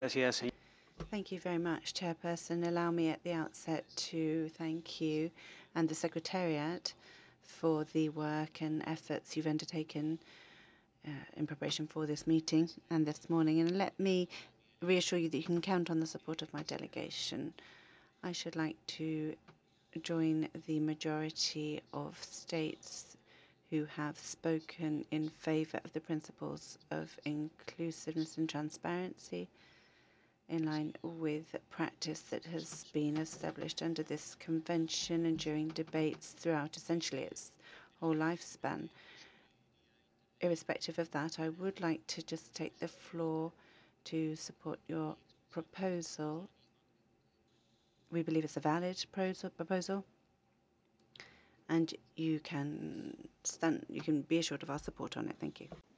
Thank you very much, Chairperson. Allow me at the outset to thank you and the Secretariat for the work and efforts you've undertaken in preparation for this meeting and this morning. And let me reassure you that you can count on the support of my delegation. I should like to join the majority of states who have spoken in favor of the principles of inclusiveness and transparency in line with practice that has been established under this convention and during debates throughout essentially its whole lifespan. Irrespective of that, I would like to just take the floor to support your proposal. We believe it's a valid proposal, and you can be assured of our support on it. Thank you.